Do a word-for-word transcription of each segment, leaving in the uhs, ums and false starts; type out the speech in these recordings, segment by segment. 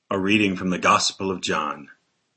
A reading from the Gospel of John.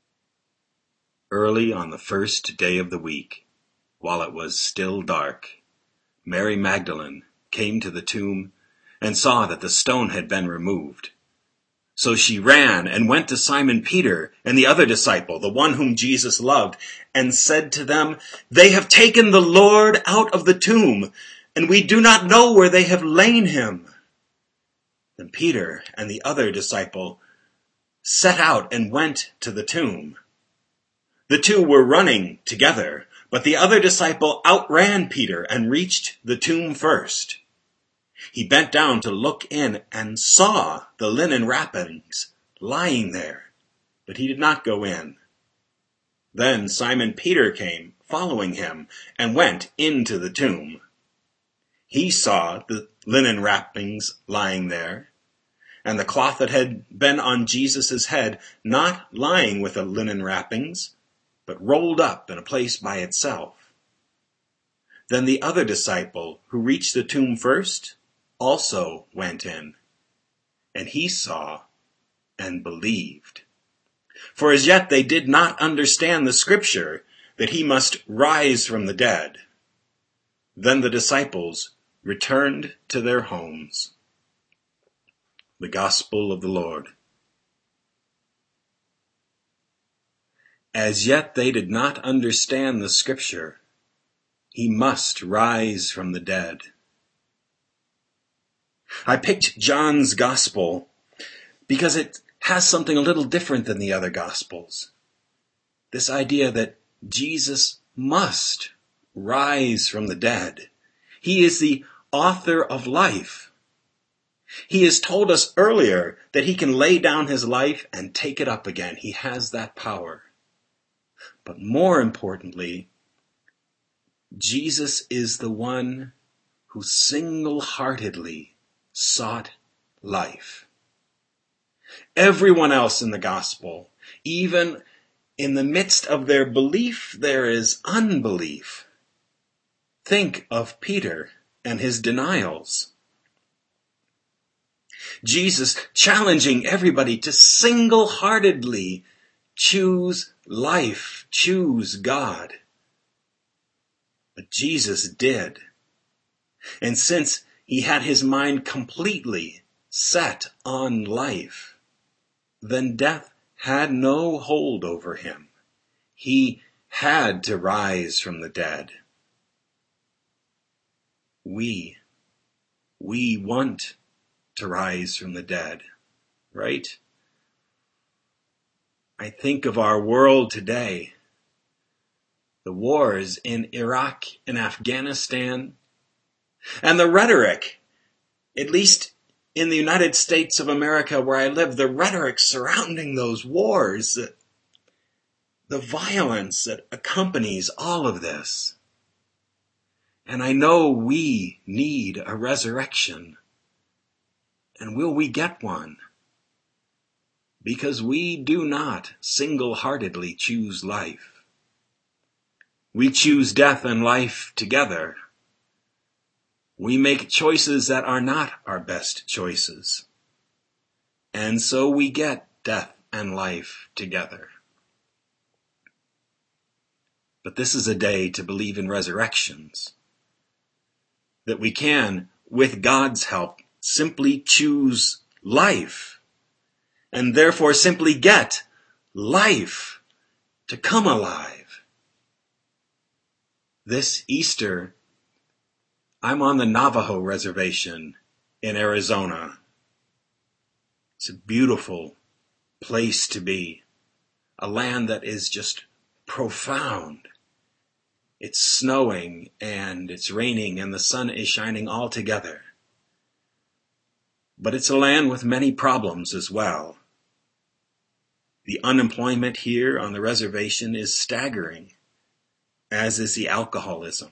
Early on the first day of the week, while it was still dark, Mary Magdalene came to the tomb and saw that the stone had been removed. So she ran and went to Simon Peter and the other disciple, the one whom Jesus loved, and said to them, "They have taken the Lord out of the tomb, and we do not know where they have lain him." Then Peter and the other disciple set out and went to the tomb. The two were running together, but the other disciple outran Peter and reached the tomb first. He bent down to look in and saw the linen wrappings lying there, but he did not go in. Then Simon Peter came, following him, and went into the tomb. He saw the linen wrappings lying there, and the cloth that had been on Jesus' head, not lying with the linen wrappings, but rolled up in a place by itself. Then the other disciple, who reached the tomb first, also went in, and he saw and believed. For as yet they did not understand the scripture that he must rise from the dead. Then the disciples returned to their homes. The Gospel of the Lord. As yet they did not understand the scripture. He must rise from the dead. I picked John's Gospel because it has something a little different than the other Gospels. This idea that Jesus must rise from the dead. He is the author of life. He has told us earlier that he can lay down his life and take it up again. He has that power. But more importantly, Jesus is the one who single-heartedly sought life. Everyone else in the gospel, even in the midst of their belief, there is unbelief. Think of Peter and his denials. Jesus challenging everybody to single-heartedly choose life, choose God. But Jesus did. And since he had his mind completely set on life, then death had no hold over him. He had to rise from the dead. We, we want to rise from the dead, right? I think of our world today, the wars in Iraq and Afghanistan, and the rhetoric, at least in the United States of America where I live, the rhetoric surrounding those wars, the violence that accompanies all of this. And I know we need a resurrection. And will we get one? Because we do not single-heartedly choose life. We choose death and life together. We make choices that are not our best choices. And so we get death and life together. But this is a day to believe in resurrections. That we can, with God's help, simply choose life, and therefore simply get life to come alive. This Easter, I'm on the Navajo reservation in Arizona. It's a beautiful place to be, a land that is just profound. It's snowing and it's raining and the sun is shining all together. But it's a land with many problems as well. The unemployment here on the reservation is staggering, as is the alcoholism.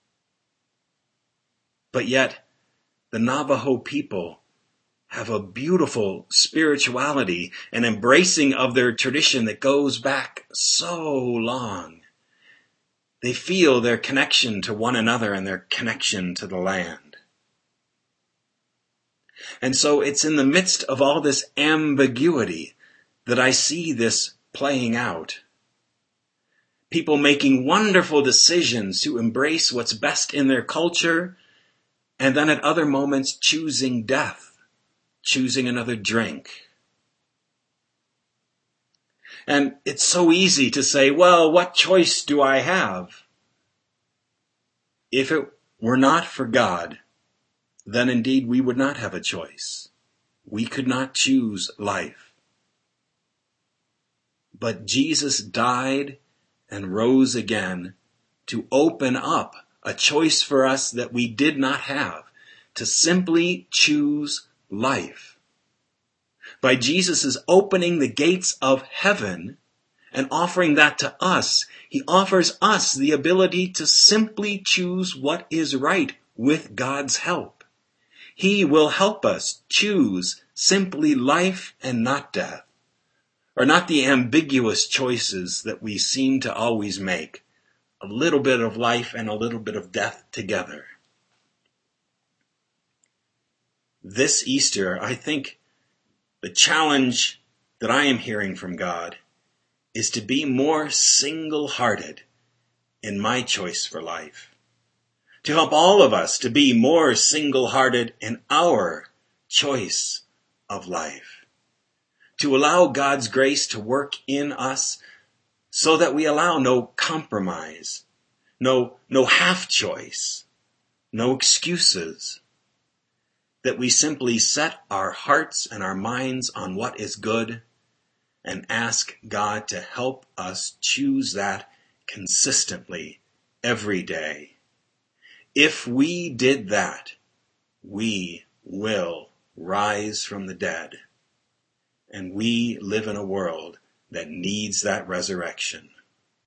But yet, the Navajo people have a beautiful spirituality and embracing of their tradition that goes back so long. They feel their connection to one another and their connection to the land. And so it's in the midst of all this ambiguity that I see this playing out. People making wonderful decisions to embrace what's best in their culture, and then at other moments choosing death, choosing another drink. And it's so easy to say, well, what choice do I have? If it were not for God, then indeed we would not have a choice. We could not choose life. But Jesus died and rose again to open up a choice for us that we did not have, to simply choose life. By Jesus' opening the gates of heaven and offering that to us, he offers us the ability to simply choose what is right with God's help. He will help us choose simply life and not death, or not the ambiguous choices that we seem to always make, a little bit of life and a little bit of death together. This Easter, I think the challenge that I am hearing from God is to be more single-hearted in my choice for life. To help all of us to be more single-hearted in our choice of life. To allow God's grace to work in us so that we allow no compromise, no, no half-choice, no excuses. That we simply set our hearts and our minds on what is good and ask God to help us choose that consistently every day. If we did that, we will rise from the dead, and we live in a world that needs that resurrection.